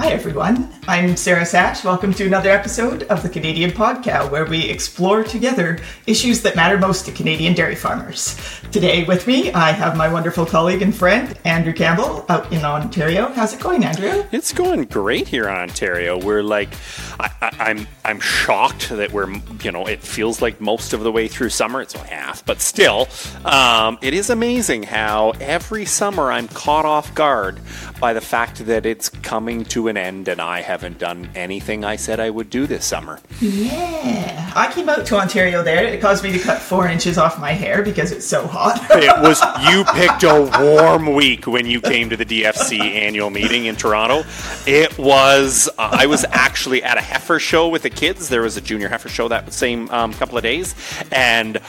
Hi everyone, I'm Sarah Sash. Welcome to another episode of the Canadian Podcast, where we explore together issues that matter most to Canadian dairy farmers. Today with me, I have my wonderful colleague and friend, Andrew Campbell, out in Ontario. How's it going, Andrew? It's going great here in Ontario. We're like, I'm shocked that we're, it feels like most of the way through summer. It's only half, but still, it is amazing how every summer I'm caught off guard by the fact that it's coming to an end and I haven't done anything I said I would do this summer. Yeah. I came out to Ontario there. It caused me to cut 4 inches off my hair because it's so hot. You picked a warm week when you came to the DFC annual meeting in Toronto. I was actually at a heifer show with the kids. There was a junior heifer show that same couple of days. And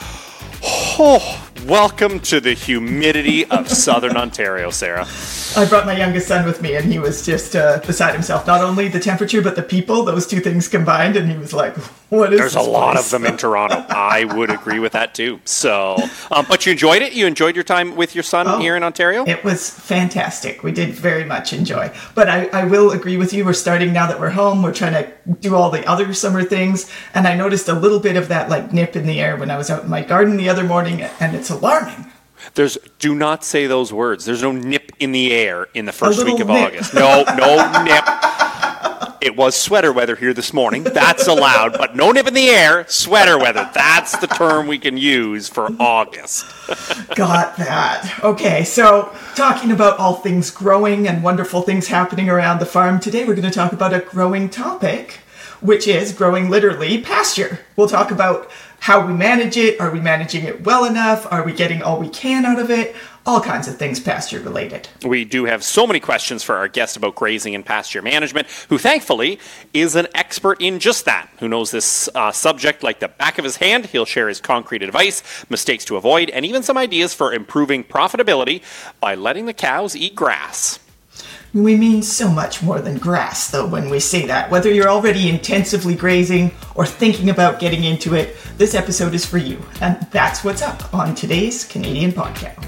welcome to the humidity of southern Ontario, Sarah. I brought my youngest son with me, and he was just beside himself. Not only the temperature, but the people, those two things combined, and he was like, what is There's this a lot place? of them in Toronto. I would agree with that, too. So, but you enjoyed it? You enjoyed your time with your son here in Ontario? It was fantastic. We did very much enjoy. But I will agree with you. We're starting now that we're home. We're trying to do all the other summer things, and I noticed a little bit of that nip in the air when I was out in my garden the other morning, and it's alarming. Do not say those words. There's no nip in the air in the first week of nip. August. No nip. It was sweater weather here this morning. That's allowed, but no nip in the air, sweater weather. That's the term we can use for August. Got that. Okay, so talking about all things growing and wonderful things happening around the farm, today we're going to talk about a growing topic, which is growing literally pasture. We'll talk about how we manage it. Are we managing it well enough? Are we getting all we can out of it? All kinds of things pasture related. We do have so many questions for our guest about grazing and pasture management, who thankfully is an expert in just that, who knows this subject like the back of his hand. He'll share his concrete advice, mistakes to avoid, and even some ideas for improving profitability by letting the cows eat grass. We mean so much more than grass, though, when we say that. Whether you're already intensively grazing or thinking about getting into it, this episode is for you. And that's what's up on today's Canadian Podcast.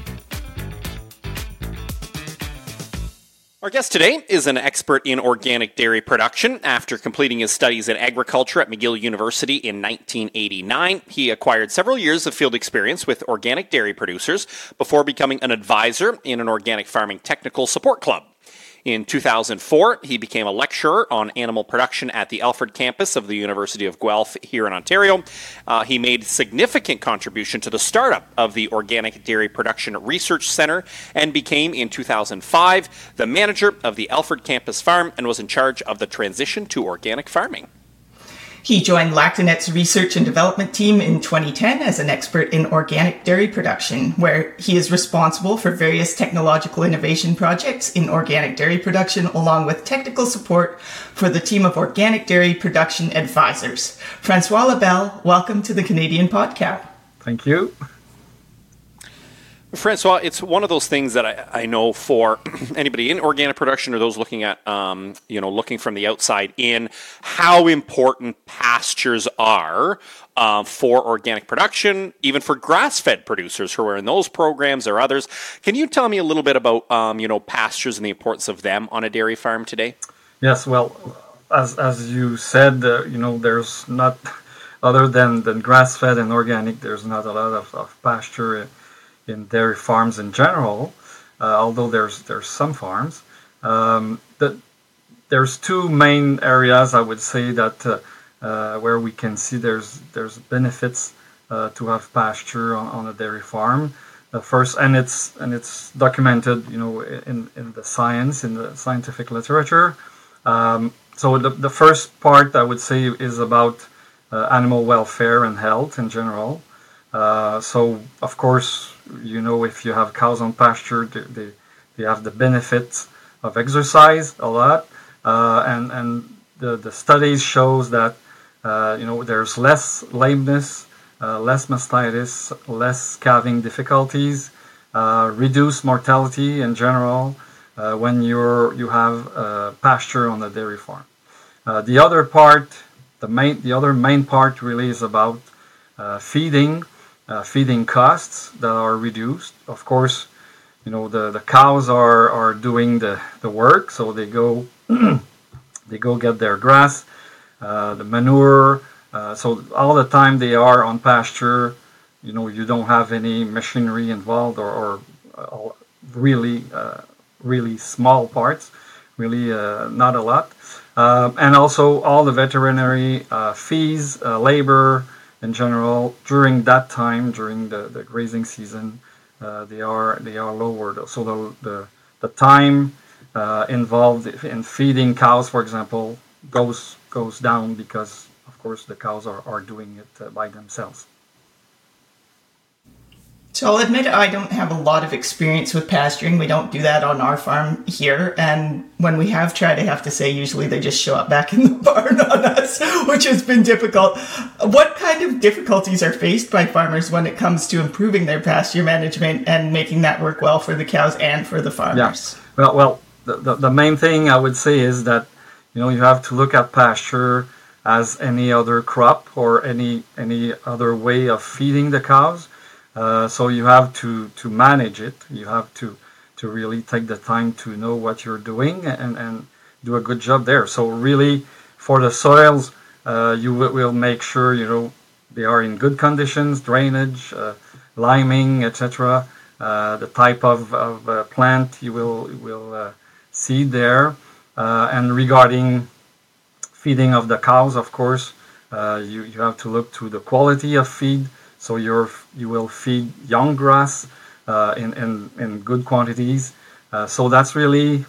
Our guest today is an expert in organic dairy production. After completing his studies in agriculture at McGill University in 1989, he acquired several years of field experience with organic dairy producers before becoming an advisor in an organic farming technical support club. In 2004, he became a lecturer on animal production at the Alford campus of the University of Guelph here in Ontario. He made significant contribution to the startup of the Organic Dairy Production Research Centre and became, in 2005, the manager of the Alford campus farm and was in charge of the transition to organic farming. He joined Lactonet's research and development team in 2010 as an expert in organic dairy production, where he is responsible for various technological innovation projects in organic dairy production, along with technical support for the team of organic dairy production advisors. Francois Lebel, welcome to the Canadian Podcast. Thank you. Francois, it's one of those things that I know for anybody in organic production or those looking at, looking from the outside in, how important pastures are for organic production, even for grass-fed producers who are in those programs or others. Can you tell me a little bit about, pastures and the importance of them on a dairy farm today? Yes, well, as you said, there's not, other than grass-fed and organic, there's not a lot of pasture in dairy farms in general, although there's some farms. There's two main areas, I would say, that where we can see there's benefits to have pasture on a dairy farm. First, and it's documented, in the science, in the scientific literature. So the first part, I would say, is about animal welfare and health in general. So, of course, if you have cows on pasture, they have the benefits of exercise a lot, and the studies shows that there's less lameness, less mastitis, less calving difficulties, reduced mortality in general when you have pasture on the dairy farm. The other main part really is about feeding costs that are reduced. Of course, the cows are doing the work, so they go They go get their grass, the manure. So all the time they are on pasture, you don't have any machinery involved or really, really small parts, really not a lot. And also all the veterinary fees, labor in general during that time, during the grazing season, they are lowered. So the time involved in feeding cows, for example, goes down because, of course, the cows are doing it by themselves. So I'll admit I don't have a lot of experience with pasturing. We don't do that on our farm here. And when we have tried, I have to say, usually they just show up back in the barn on us, which has been difficult. What kind of difficulties are faced by farmers when it comes to improving their pasture management and making that work well for the cows and for the farmers? Yeah. Well, the main thing I would say is that, you have to look at pasture as any other crop or any other way of feeding the cows. So you have to manage it. You have to really take the time to know what you're doing and do a good job there. So really, for the soils, you will make sure they are in good conditions, drainage, liming, etc. The type of plant you will seed there, and regarding feeding of the cows, of course, you have to look to the quality of feed. So you will feed young grass in good quantities. So that's really,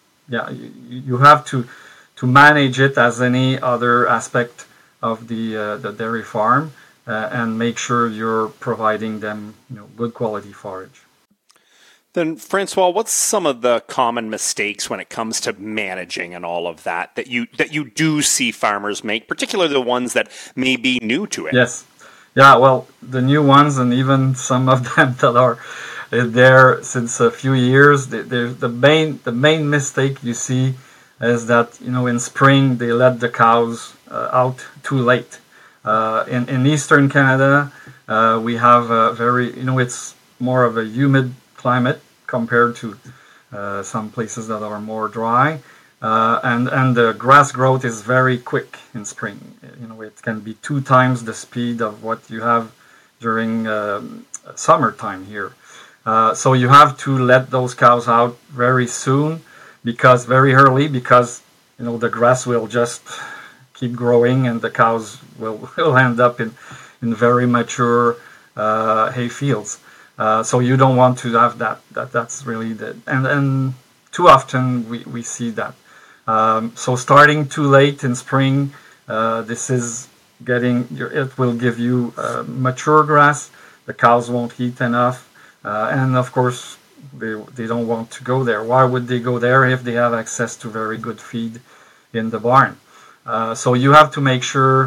you have to manage it as any other aspect of the dairy farm, and make sure you're providing them good quality forage. Then, Francois, what's some of the common mistakes when it comes to managing and all of that you do see farmers make, particularly the ones that may be new to it? Yes. Yeah, well, the new ones, and even some of them that are there since a few years, the main mistake you see is that in spring they let the cows out too late. In eastern Canada, we have a very it's more of a humid climate compared to some places that are more dry. And the grass growth is very quick in spring. It can be 2 times the speed of what you have during summertime here. So you have to let those cows out very soon, very early, because the grass will just keep growing and the cows will end up in very mature hay fields. So you don't want to have that. That's really and too often we see that. So starting too late in spring, this is it will give you mature grass. The cows won't eat enough, and of course they don't want to go there. Why would they go there if they have access to very good feed in the barn? So you have to make sure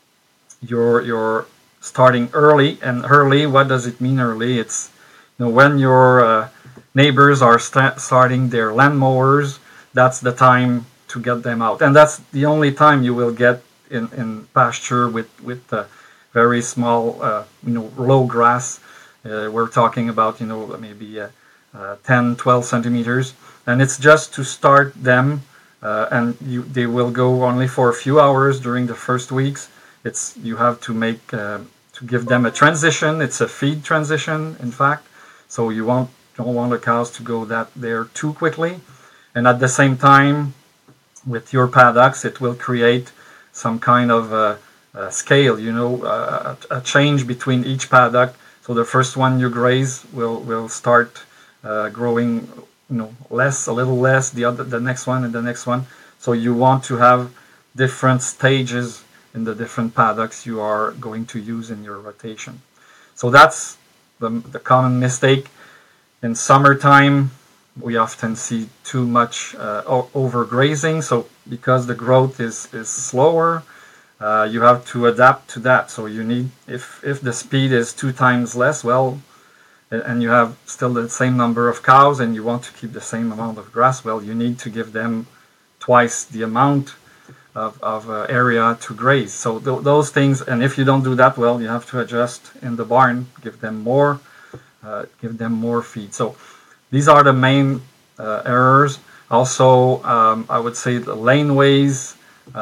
you're starting early. And early, what does it mean early? It's when your neighbors are starting their lawn mowers. That's the time to get them out, and that's the only time you will get in pasture with very small, low grass. We're talking about maybe 10, 12 centimeters, and it's just to start them, and they will go only for a few hours during the first weeks. You have to make to give them a transition. It's a feed transition, in fact, so you don't want the cows to go there too quickly. And at the same time, with your paddocks, it will create some kind of scale, a change between each paddock. So the first one you graze will start growing, a little less. The next one and the next one. So you want to have different stages in the different paddocks you are going to use in your rotation. So that's the common mistake. In summertime, we often see too much overgrazing. So because the growth is slower, you have to adapt to that. So you need, if the speed is 2 times less, and you have still the same number of cows and you want to keep the same amount of grass, you need to give them twice the amount of area to graze. So those things, and if you don't do that, you have to adjust in the barn, give them more feed. So these are the main errors. Also, I would say the laneways.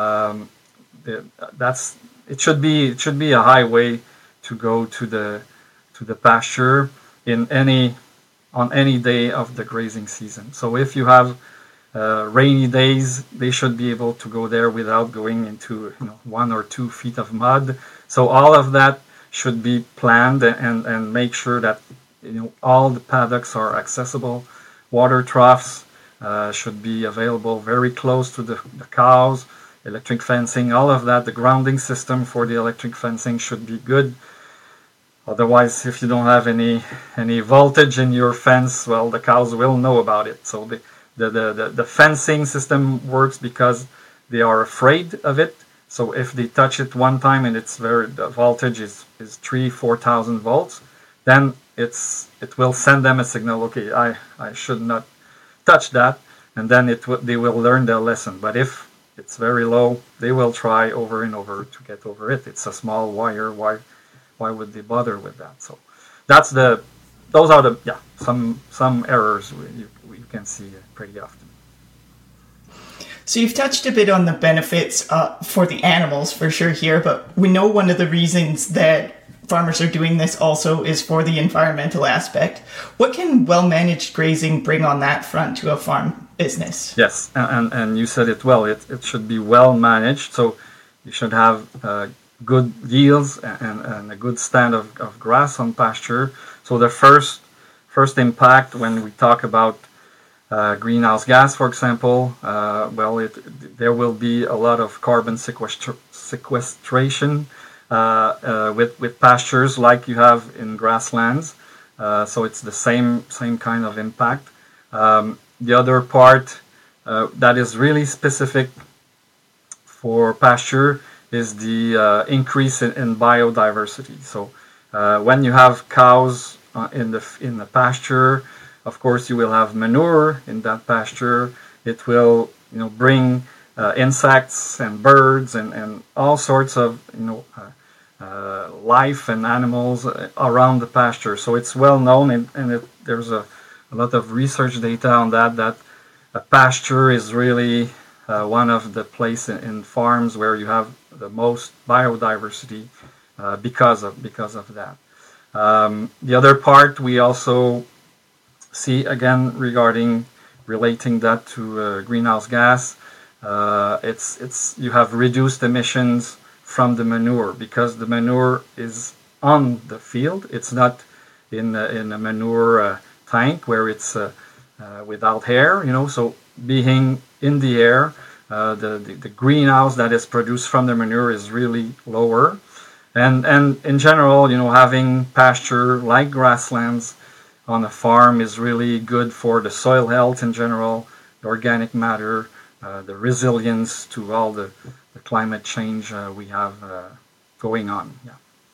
That's it should be a highway to go to the pasture in on any day of the grazing season. So if you have rainy days, they should be able to go there without going into 1 or 2 feet of mud. So all of that should be planned and make sure that all the paddocks are accessible. Water troughs should be available very close to the cows. Electric fencing, all of that. The grounding system for the electric fencing should be good. Otherwise, if you don't have any voltage in your fence, well, the cows will know about it. So the fencing system works because they are afraid of it. So if they touch it one time and the voltage is 3,000-4,000 volts, then it will send them a signal. Okay, I should not touch that, and then they will learn their lesson. But if it's very low, they will try over and over to get over it. It's a small wire. Why would they bother with that? So those are some errors you can see pretty often. So you've touched a bit on the benefits for the animals for sure here, but we know one of the reasons that farmers are doing this also is for the environmental aspect. What can well-managed grazing bring on that front to a farm business? Yes, and you said it well. It should be well managed. So you should have good yields and a good stand of grass on pasture. So the first impact when we talk about greenhouse gas, for example, there will be a lot of carbon sequestration with pastures like you have in grasslands. So it's the same kind of impact. The other part that is really specific for pasture is the increase in biodiversity. So when you have cows in the pasture, of course you will have manure in that pasture. It will bring insects and birds and all sorts of life and animals around the pasture. So it's well known, and there's a lot of research data on that a pasture is really one of the places in farms where you have the most biodiversity because of that. The other part we also see, again, relating that to greenhouse gas, it's you have reduced emissions from the manure because the manure is on the field. It's not in a manure tank where it's without air. So being in the air, the greenhouse that is produced from the manure is really lower. And in general, having pasture like grasslands on a farm is really good for the soil health in general, the organic matter, the resilience to all the climate change we have going on. Yeah.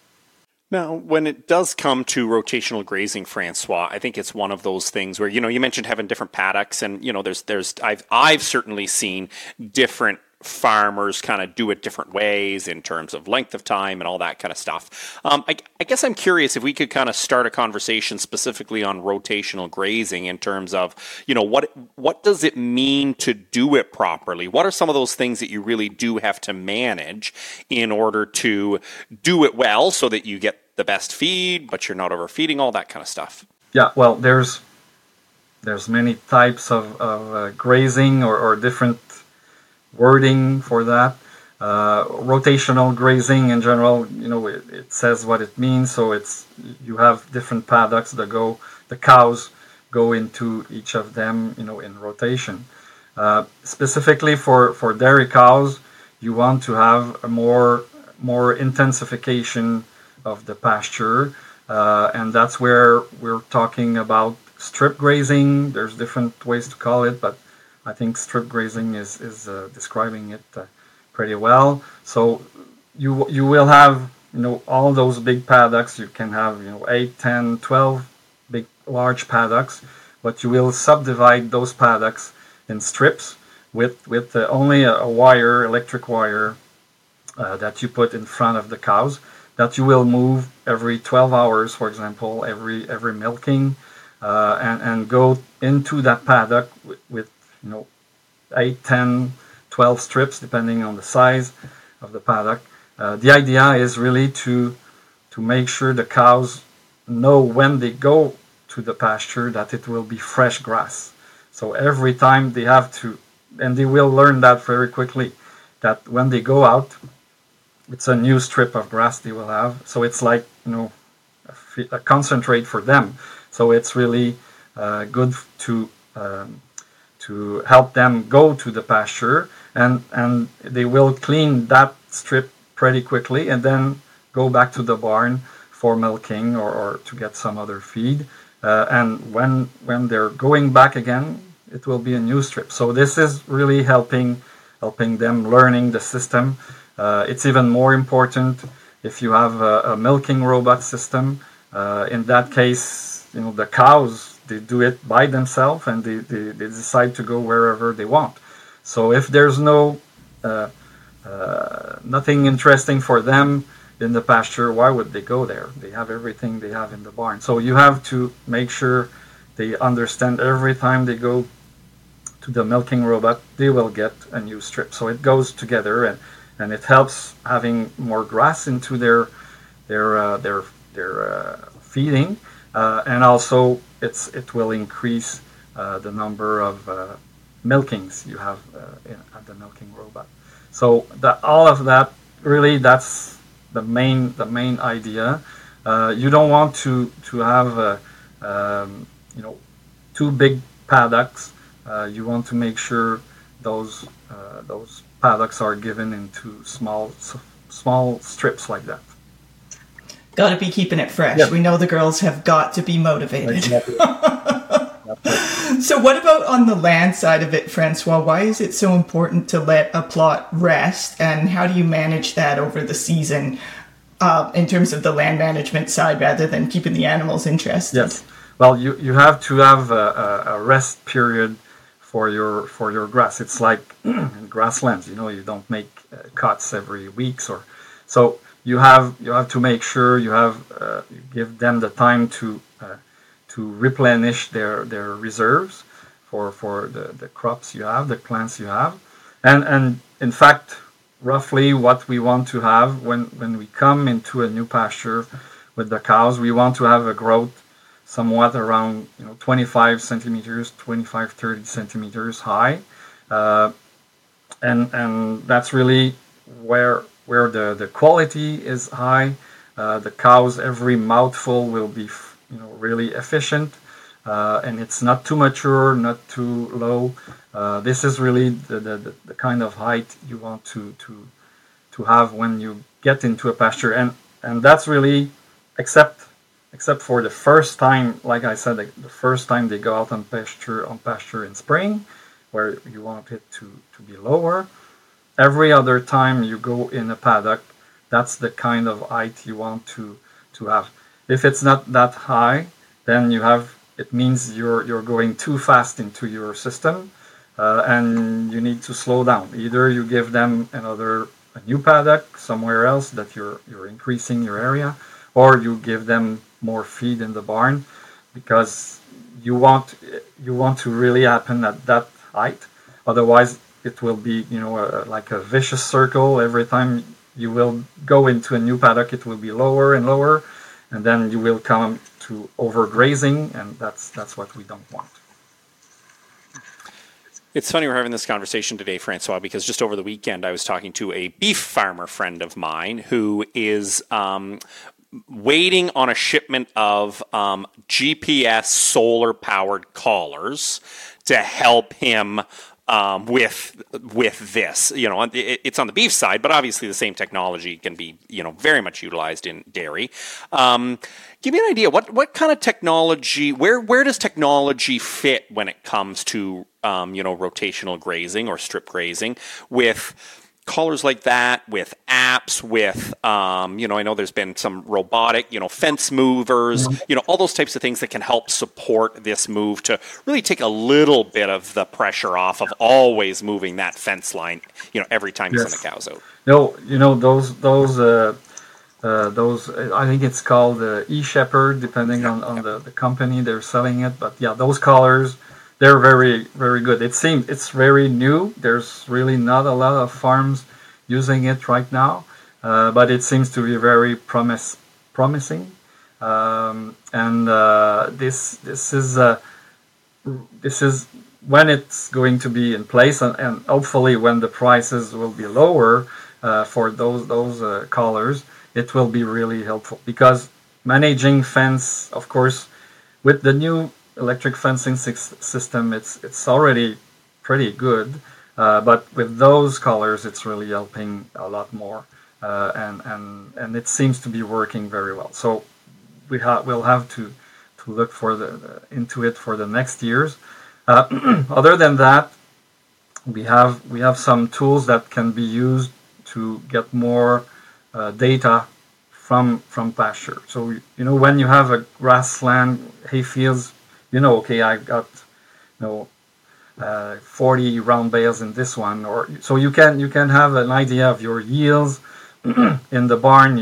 Now, when it does come to rotational grazing, Francois, I think it's one of those things where, you mentioned having different paddocks, and, I've certainly seen different farmers kind of do it different ways in terms of length of time and all that kind of stuff. I guess I'm curious if we could kind of start a conversation specifically on rotational grazing in terms of, what does it mean to do it properly? What are some of those things that you really do have to manage in order to do it well so that you get the best feed, but you're not overfeeding, all that kind of stuff? Yeah, well, there's many types of grazing or different wording for that. Rotational grazing in general, it says what it means. So you have different paddocks the cows go into each of them, in rotation. Specifically for dairy cows, you want to have a more intensification of the pasture, and that's where we're talking about strip grazing. There's different ways to call it, but I think strip grazing is describing it pretty well. So you will have all those big paddocks. You can have 8, 10, 12 big large paddocks, but you will subdivide those paddocks in strips with only a electric wire that you put in front of the cows that you will move every 12 hours, for example, every milking, and go into that paddock with 8, 10, 12 strips, depending on the size of the paddock. The idea is really to make sure the cows know when they go to the pasture that it will be fresh grass. So every time they have to, and they will learn that very quickly, that when they go out, it's a new strip of grass they will have. So it's like, a concentrate for them. So it's really good to help them go to the pasture, and they will clean that strip pretty quickly and then go back to the barn for milking or to get some other feed. And when they're going back again, it will be a new strip. So this is really helping them learning the system. It's even more important if you have a milking robot system. In that case, the cows, they do it by themselves, and they decide to go wherever they want. So if there's nothing interesting for them in the pasture, why would they go there? They have everything they have in the barn. So you have to make sure they understand every time they go to the milking robot, they will get a new strip. So it goes together, and it helps having more grass into their feeding, and also it will increase the number of milkings you have at the milking robot. So all of that, really, that's the main idea. You don't want to have two big paddocks. You want to make sure those paddocks are given into small strips like that. Got to be keeping it fresh. Yep. We know the girls have got to be motivated. Exactly. So what about on the land side of it, Francois? Why is it so important to let a plot rest, and how do you manage that over the season in terms of the land management side rather than keeping the animals interested? Yes. Well, you have to have a rest period for your grass. It's like in grasslands, you don't make cuts every week or so. You have to make sure you give them the time to replenish their reserves for the crops you have, the plants you have, and in fact, roughly what we want to have when we come into a new pasture with the cows, we want to have a growth somewhat around 25 centimeters, 30 centimeters high, and that's really where the quality is high. The cows, every mouthful will be really efficient, and it's not too mature, not too low. This is really the kind of height you want to have when you get into a pasture, and that's really except for the first time, like I said, the first time they go out on pasture in spring, where you want it to be lower. Every other time you go in a paddock, that's the kind of height you want to have. If it's not that high, then it means you're going too fast into your system, and you need to slow down. Either you give them a new paddock somewhere else that you're increasing your area, or you give them more feed in the barn, because you want to really happen at that height. Otherwise, it will be like a vicious circle. Every time you will go into a new paddock, it will be lower and lower, and then you will come to overgrazing, and that's what we don't want. It's funny we're having this conversation today, Francois, because just over the weekend I was talking to a beef farmer friend of mine who is waiting on a shipment of GPS solar-powered collars to help him with this. It's on the beef side, but obviously the same technology can be very much utilized in dairy. Give me an idea, what kind of technology, where does technology fit when it comes to rotational grazing or strip grazing, with collars like that, with apps, with I know there's been some robotic fence movers, all those types of things that can help support this move to really take a little bit of the pressure off of always moving that fence line every time you send the cows out. No, those I think it's called eShepherd, depending on the company they're selling it, but yeah, those collars, they're very, very good. It seems it's very new. There's really not a lot of farms using it right now, but it seems to be very promising. And this is when it's going to be in place, and hopefully when the prices will be lower for those collars, it will be really helpful, because managing fence, of course, with the new electric fencing system, it's already pretty good, but with those collars, it's really helping a lot more, and it seems to be working very well. So we'll have to look for into it for the next years. Other than that, we have some tools that can be used to get more data from pasture. So when you have a grassland, hay fields, okay, I got 40 round bales in this one, or so you can have an idea of your yields in the barn.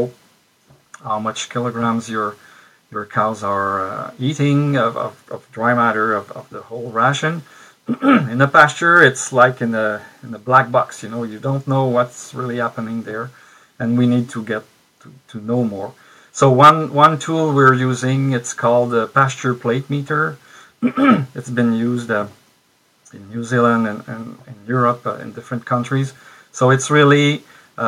How much kilograms your cows are eating of dry matter of the whole ration. In the pasture, it's like in a black box. You don't know what's really happening there, and we need to get to know more. So one tool we're using, it's called a pasture plate meter. It's been used in New Zealand and in Europe, in different countries. So it's really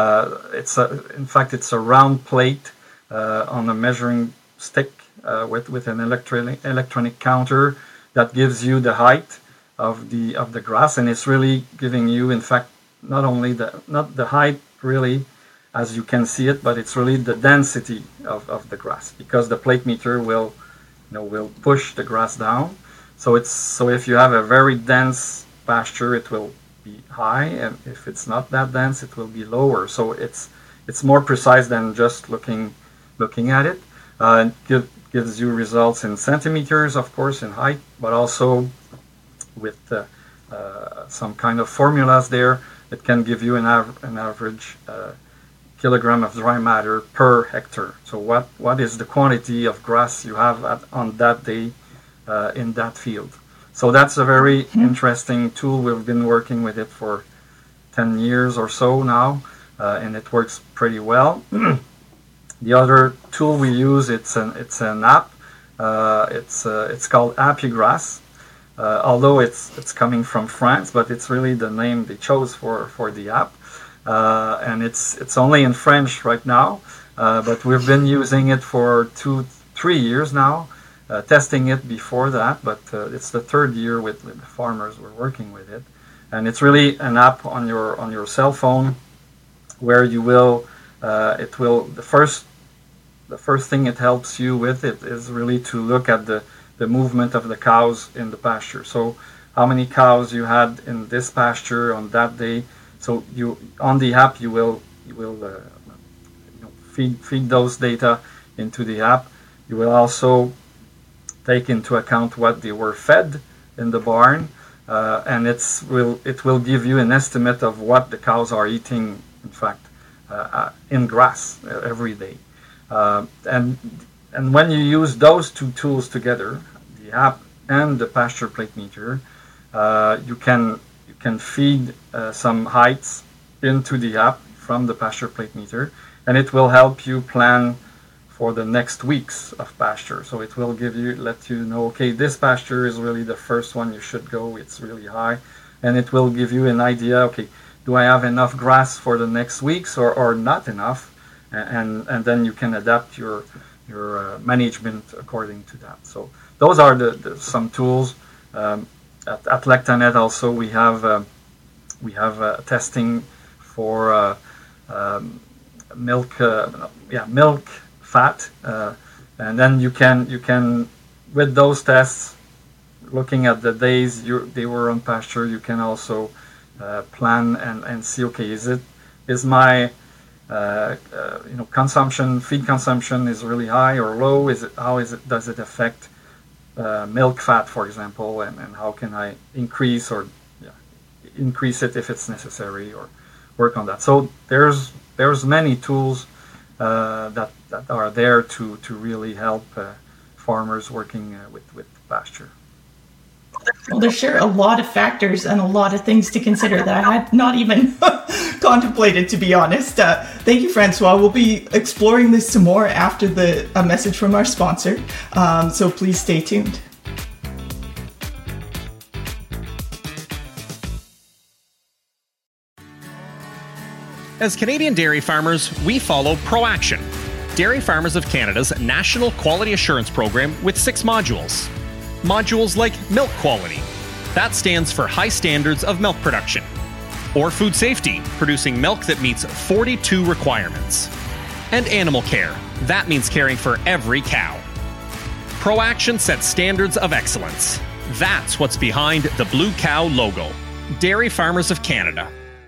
in fact it's a round plate on a measuring stick with an electronic counter that gives you the height of the grass, and it's really giving you, in fact, not the height really as you can see it, but it's really the density of the grass, because the plate meter will push the grass down. So if you have a very dense pasture, it will be high, and if it's not that dense, it will be lower. So it's more precise than just looking at it. It gives you results in centimeters, of course, in height, but also with some kind of formulas there. It can give you an average kilogram of dry matter per hectare. So what is the quantity of grass you have on that day in that field? So that's a very interesting tool. We've been working with it for 10 years or so now, and it works pretty well. The other tool we use, it's an app. It's called Apigrass. Although it's coming from France, but it's really the name they chose for the app. And it's only in French right now, but we've been using it for 2-3 years now, testing it before that, but it's the third year with the farmers we're working with it. And it's really an app on your cell phone where the first thing it helps you with it is really to look at the movement of the cows in the pasture. So how many cows you had in this pasture on that day. So on the app you will feed those data into the app. You will also take into account what they were fed in the barn, and it will give you an estimate of what the cows are eating, in fact, in grass every day. And when you use those two tools together, the app and the pasture plate meter, you can feed some heights into the app from the pasture plate meter, and it will help you plan for the next weeks of pasture. So it will let you know, okay, this pasture is really the first one you should go. It's really high, and it will give you an idea. Okay, do I have enough grass for the next weeks or not enough? And then you can adapt your management according to that. So those are some tools. At Lectanet also we have testing for milk fat, and then you can with those tests, looking at the days they were on pasture, you can also plan and see, okay, is my feed consumption is really high or low? Does it affect milk fat, for example, and how can I increase it if it's necessary, or work on that? So there's many tools that are there to really help farmers working with pasture. Well, there's sure a lot of factors and a lot of things to consider that I had not even contemplated, to be honest. Thank you, Francois. We'll be exploring this some more after a message from our sponsor. So please stay tuned. As Canadian dairy farmers, we follow ProAction, Dairy Farmers of Canada's National Quality Assurance Program with 6 modules. Modules like milk quality. That stands for high standards of milk production. Or food safety, producing milk that meets 42 requirements. And animal care. That means caring for every cow. ProAction sets standards of excellence. That's what's behind the Blue Cow logo. Dairy Farmers of Canada.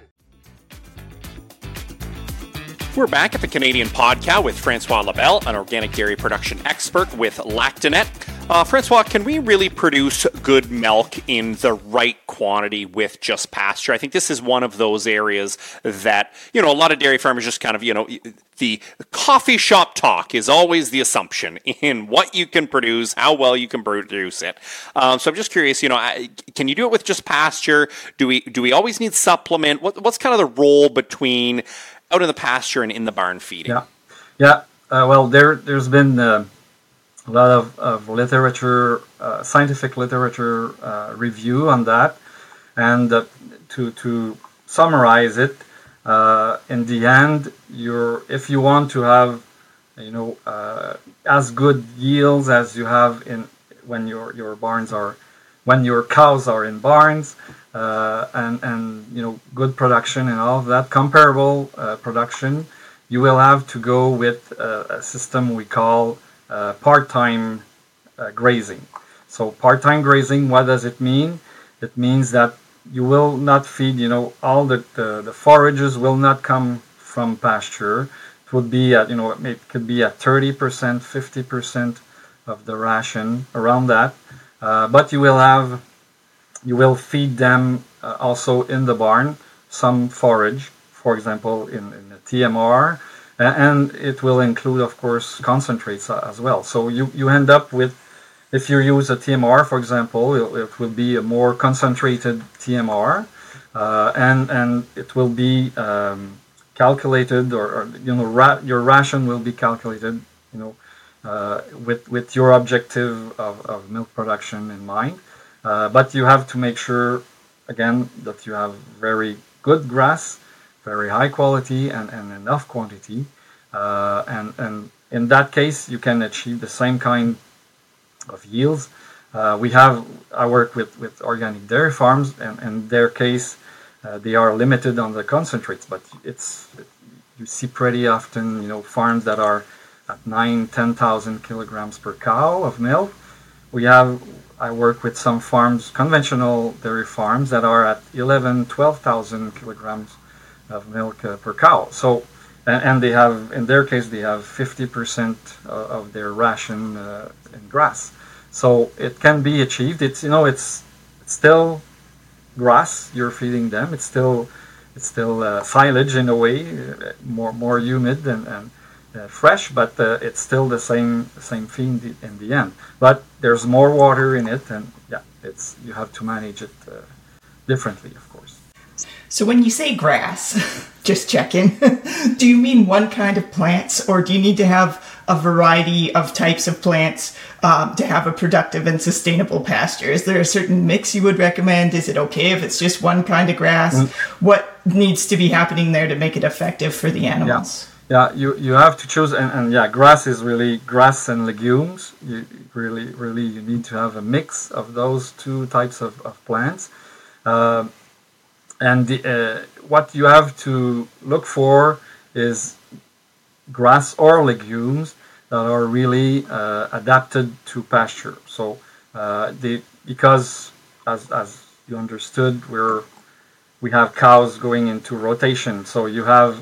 We're back at the Canadian Pod Cow with Francois Labelle, an organic dairy production expert with Lactanet. Francois, can we really produce good milk in the right quantity with just pasture? I think this is one of those areas that, a lot of dairy farmers just kind of, the coffee shop talk is always the assumption in what you can produce, how well you can produce it. So I'm just curious, can you do it with just pasture? Do we always need supplement? What's kind of the role between out in the pasture and in the barn feeding? Well, there's been a lot of literature, scientific literature review on that, and to summarize it, in the end, if you want to have as good yields as you have when your cows are in barns, and good production and all of that, comparable production, you will have to go with a system we call part-time grazing. So part-time grazing, what does it mean? It means that you will not feed, all the forages will not come from pasture. It would be at, it could be at 30%, 50% of the ration, around that. But you will feed them also in the barn, some forage, for example, in the TMR, and it will include, of course, concentrates as well. So you end up with, if you use a TMR, for example, it will be a more concentrated TMR, and it will be calculated, or your ration will be calculated, with your objective of milk production in mind. But you have to make sure, again, that you have very good grass, very high quality, and enough quantity. And in that case, you can achieve the same kind of yields. I work with organic dairy farms, and in their case, they are limited on the concentrates, but you see pretty often, farms that are at 10,000 kilograms per cow of milk. I work with some farms, conventional dairy farms, that are at 12,000 kilograms of milk per cow. So, and they have, in their case, they have 50% of their ration in grass. So it can be achieved. It's still grass you're feeding them. It's still silage in a way, more humid and fresh, but it's still the same feed in the end. But there's more water in it, and you have to manage it differently, of course. So when you say grass, just checking, do you mean one kind of plants, or do you need to have a variety of types of plants to have a productive and sustainable pasture? Is there a certain mix you would recommend? Is it okay if it's just one kind of grass? What needs to be happening there to make it effective for the animals? Yeah, you have to choose, and grass is really grass and legumes. You need to have a mix of those two types of plants. And what you have to look for is grass or legumes that are really adapted to pasture. So because as you understood, we have cows going into rotation. So you have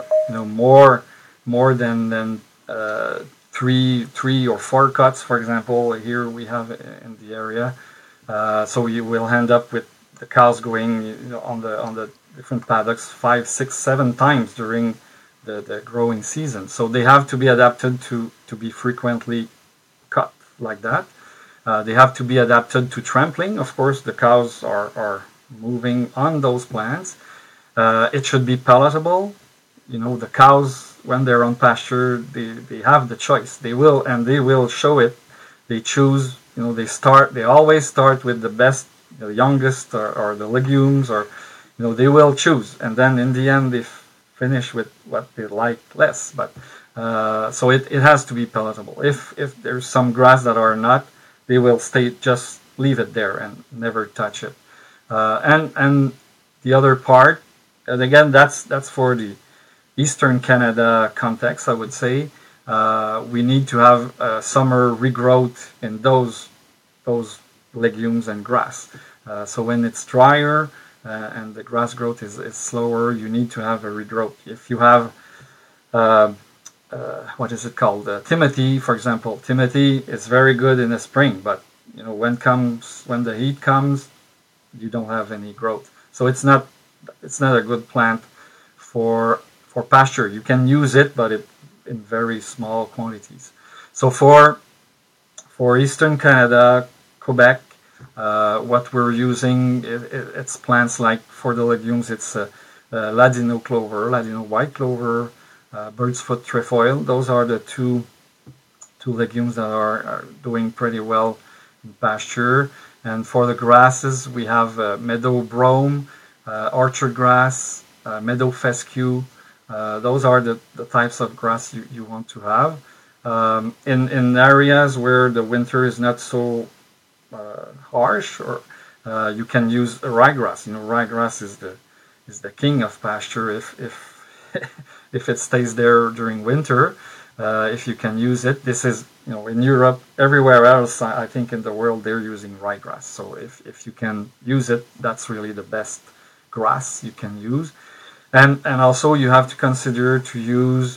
more than three or four cuts, for example. Here we have in the area. So you will end up with the cows going on the different paddocks 5, 6, 7 times during the growing season. So they have to be adapted to be frequently cut like that. They have to be adapted to trampling. Of course, the cows are moving on those plants. It should be palatable. The cows, when they're on pasture, they have the choice. They will show it. They choose, they always start with the best, the youngest, or the legumes, or, they will choose. And then in the end, they finish with what they like less. But, so it has to be palatable. If there's some grass that are not, they will just leave it there and never touch it. And the other part, and again, that's for the Eastern Canada context, I would say. We need to have summer regrowth in those legumes and grass. So when it's drier and the grass growth is slower, you need to have a regrowth. If you have what is it called? Timothy, for example. Timothy is very good in the spring, but when the heat comes, you don't have any growth. So it's not a good plant for pasture. You can use it, but in very small quantities. So for Eastern Canada, Quebec, what we're using, it's plants like for the legumes, it's Ladino clover, Ladino white clover, bird's foot trefoil. Those are the two legumes that are doing pretty well in pasture. And for the grasses, we have meadow brome, orchard grass, meadow fescue. Those are the types of grass you want to have. In areas where the winter is not so harsh, or you can use ryegrass. Ryegrass is the king of pasture if it stays there during winter. If you can use it, this is in Europe, everywhere else. I think in the world they're using ryegrass. So if you can use it, that's really the best grass you can use. And also you have to consider to use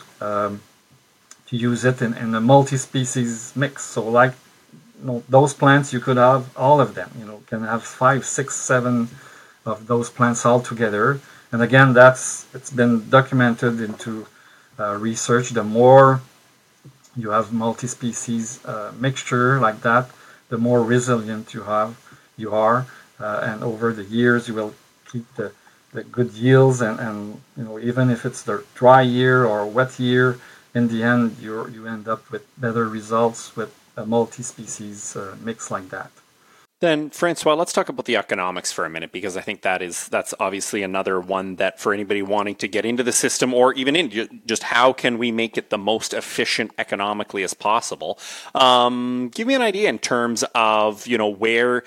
it in a multi-species mix. So like those plants, you could have all of them. Can have 5, 6, 7 of those plants all together. And again, it's been documented into research. The more you have multi-species mixture like that, the more resilient you are, and over the years you will keep the good yields, and even if it's the dry year or wet year, in the end you end up with better results with a multi-species mix like that. Then, Francois, let's talk about the economics for a minute, because I think that's obviously another one that for anybody wanting to get into the system, or even in just how can we make it the most efficient economically as possible. Give me an idea in terms of where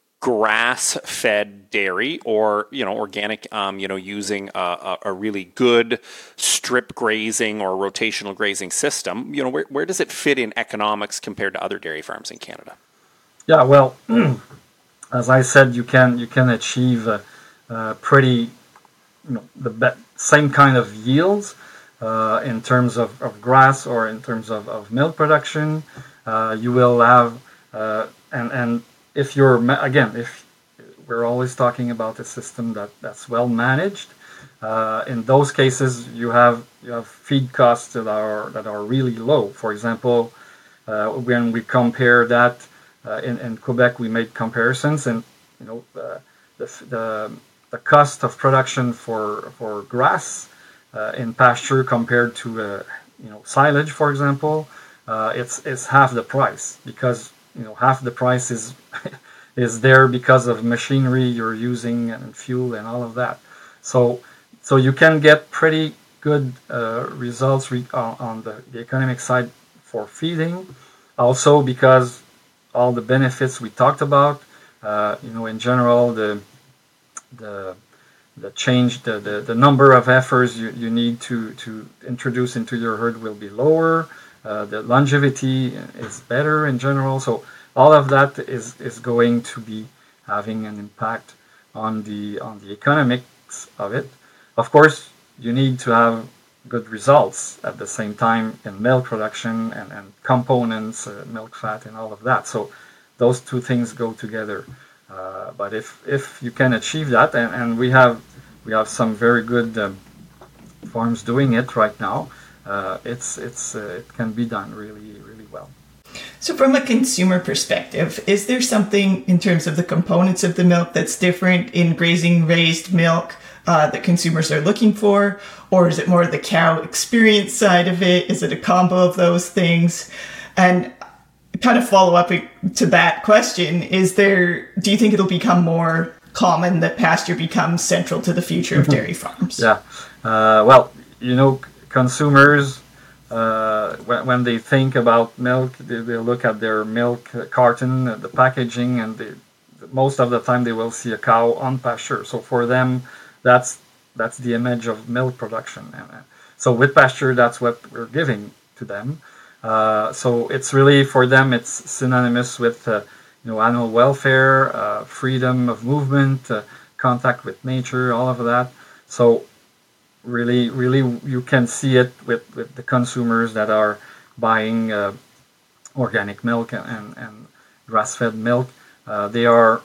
grass-fed dairy or organic, using a really good strip grazing or rotational grazing system. Where does it fit in economics compared to other dairy farms in Canada? Yeah, well, as I said, you can achieve pretty, same kind of yields in terms of grass or in terms of milk production. You will have, and if if we're always talking about a system that's well managed, in those cases you have feed costs that are really low. For example, when we compare that. In Quebec, we made comparisons, and the cost of production for grass in pasture compared to silage, for example, it's half the price, because half the price is is there because of machinery you're using and fuel and all of that. So you can get pretty good results on the economic side for feeding, also because all the benefits we talked about, in general, the change, the number of heifers you need to introduce into your herd will be lower. The longevity is better in general. So all of that is going to be having an impact on the economics of it. Of course, you need to have good results at the same time in milk production and components, milk fat and all of that. So those two things go together. But if you can achieve that, and we have some very good farms doing it right now, it can be done really, really well. So from a consumer perspective, is there something in terms of the components of the milk that's different in grazing raised milk that consumers are looking for? Or is it more the cow experience side of it? Is it a combo of those things? And kind of follow up to that question, do you think it'll become more common that pasture becomes central to the future of dairy farms? Yeah. Well, consumers, when they think about milk, they look at their milk carton, the packaging, and most of the time they will see a cow on pasture. So for them, that's the image of milk production. And so with pasture, that's what we're giving to them. So it's really, for them, it's synonymous with animal welfare, freedom of movement, contact with nature, all of that. So really, you can see it with the consumers that are buying organic milk and grass-fed milk. They are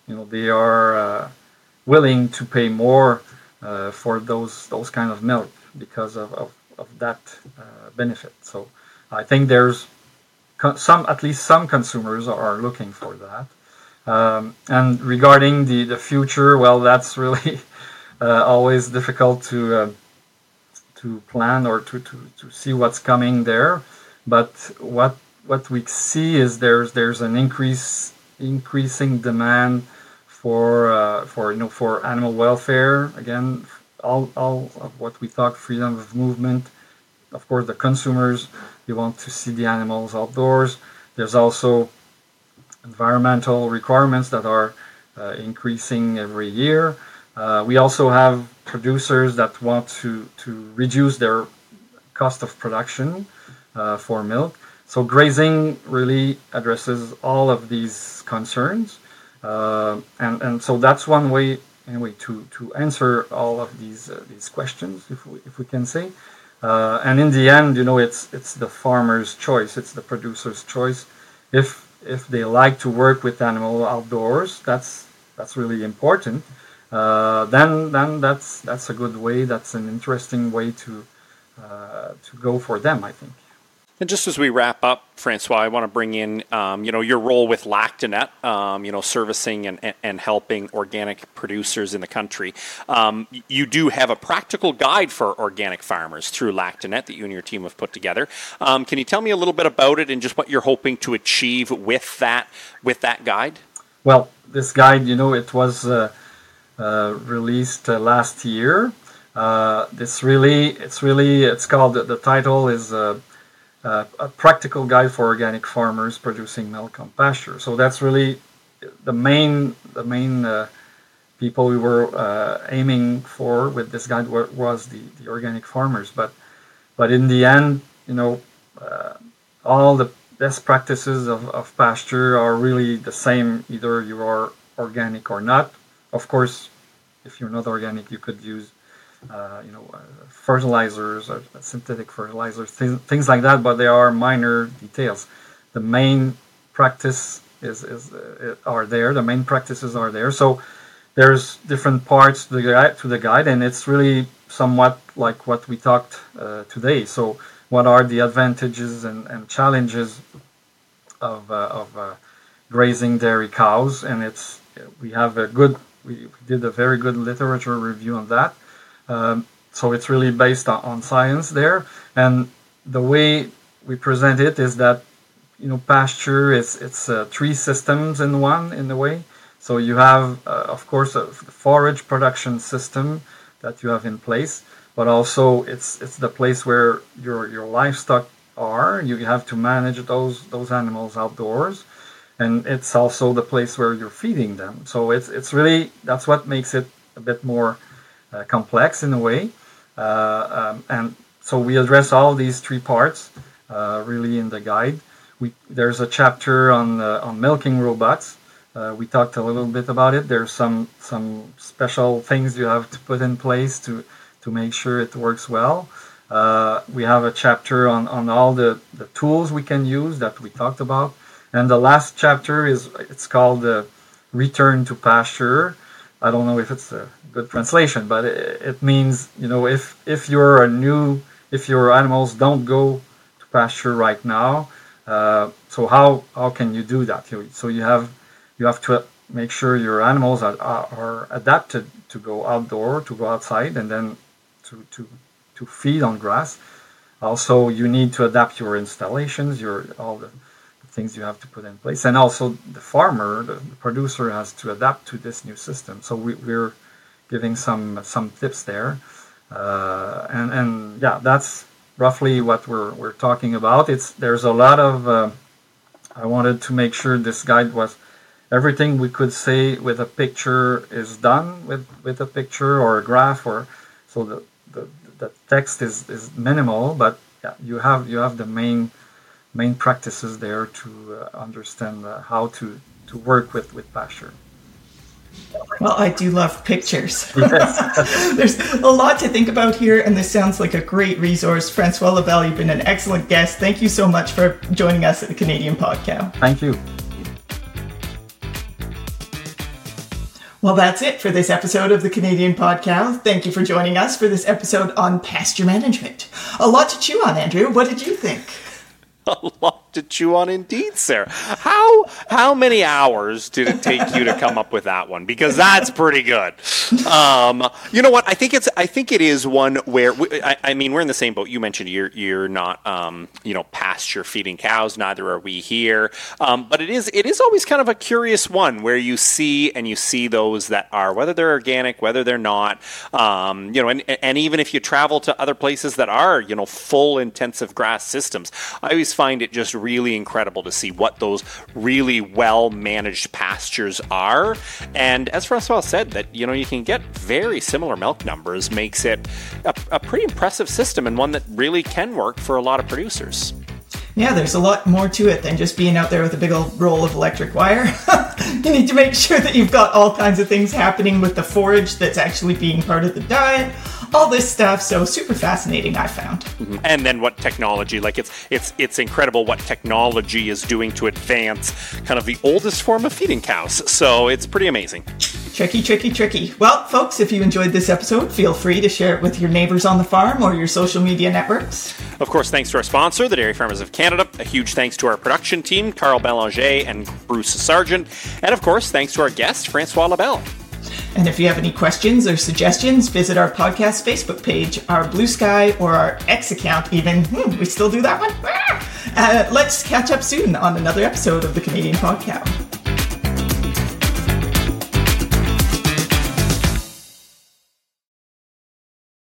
willing to pay more for those kind of milk because of that benefit. So I think there's at least some consumers are looking for that. And regarding the future, well, that's really always difficult to plan or to see what's coming there. But what we see is there's an increasing demand for animal welfare. Again, all of what we talk, freedom of movement. Of course, the consumers, they want to see the animals outdoors. There's also environmental requirements that are increasing every year. We also have producers that want to reduce their cost of production for milk. So grazing really addresses all of these concerns. And so that's one way, anyway, to answer all of these questions, if we can say. And in the end, it's the farmer's choice, it's the producer's choice. If they like to work with animal outdoors, that's really important. Then that's a good way. That's an interesting way to go for them, I think. And just as we wrap up, Francois, I want to bring in, your role with Lactanet, servicing and helping organic producers in the country. You do have a practical guide for organic farmers through Lactanet that you and your team have put together. Can you tell me a little bit about it and just what you're hoping to achieve with that guide? Well, this guide, it was released last year. It's called, the title is a practical guide for organic farmers producing milk on pasture. So that's really the main people we were aiming for with this guide was the organic farmers. But in the end, all the best practices of pasture are really the same, either you are organic or not. Of course, if you're not organic, you could use fertilizers or synthetic fertilizers, things like that, but they are minor details. The main practice are there. The main practices are there. So there's different parts to the guide, and it's really somewhat like what we talked today. So what are the advantages and challenges of grazing dairy cows? And we did a very good literature review on that. So it's really based on science there, and the way we present it is that pasture it's three systems in one, in a way. So you have of course a forage production system that you have in place, but also it's the place where your livestock are. You have to manage those animals outdoors, and it's also the place where you're feeding them. So it's really, that's what makes it a bit more complex in a way. And so we address all these three parts really in the guide. There's a chapter on milking robots. We talked a little bit about it. There's some special things you have to put in place to make sure it works well. We have a chapter on all the tools we can use that we talked about. And the last chapter it's called Return to Pasture. I don't know if it's a good translation, but it means, if your animals don't go to pasture right now, So how can you do that? So you have to make sure your animals are adapted to go outdoor, to go outside, and then to feed on grass. Also, you need to adapt your installations, all the things you have to put in place, and also the farmer, the producer, has to adapt to this new system. So we're giving some tips there, and yeah, that's roughly what we're talking about. There's a lot of I wanted to make sure this guide was everything we could say with a picture is done with a picture or a graph, or so the text is minimal, but yeah, you have the main practices there to understand how to work with pasture. Well, I do love pictures. Yes. There's a lot to think about here, and this sounds like a great resource. Francois Lebel, you've been an excellent guest. Thank you so much for joining us at the Canadian Pod Cow. Thank you. Well, that's it for this episode of the Canadian Pod Cow. Thank you for joining us for this episode on pasture management. A lot to chew on, Andrew. What did you think? A lot to chew on indeed, Sarah. How many hours did it take you to come up with that one? Because that's pretty good. You know what? I think it is one where I mean, we're in the same boat. You mentioned you're not pasture feeding cows. Neither are we here. But it is always kind of a curious one where you see those that are, whether they're organic, whether they're not. And even if you travel to other places that are full intensive grass systems, I always find it just really incredible to see what those really well managed pastures are. And as Francois said, that you can get very similar milk numbers makes it a pretty impressive system, and one that really can work for a lot of producers. Yeah, there's a lot more to it than just being out there with a big old roll of electric wire. You need to make sure that you've got all kinds of things happening with the forage that's actually being part of the diet. All this stuff, so super fascinating, I found. Mm-hmm. And then what technology, it's incredible what technology is doing to advance kind of the oldest form of feeding cows. So it's pretty amazing. Tricky. Well, folks, if you enjoyed this episode, feel free to share it with your neighbors on the farm or your social media networks. Of course, thanks to our sponsor, the Dairy Farmers of Canada. A huge thanks to our production team, Carl Belanger and Bruce Sargent. And of course, thanks to our guest, Francois Lebel. And if you have any questions or suggestions, visit our podcast Facebook page, our Blue Sky, or our X account even. We still do that one? Let's catch up soon on another episode of the Canadian Pod Cow.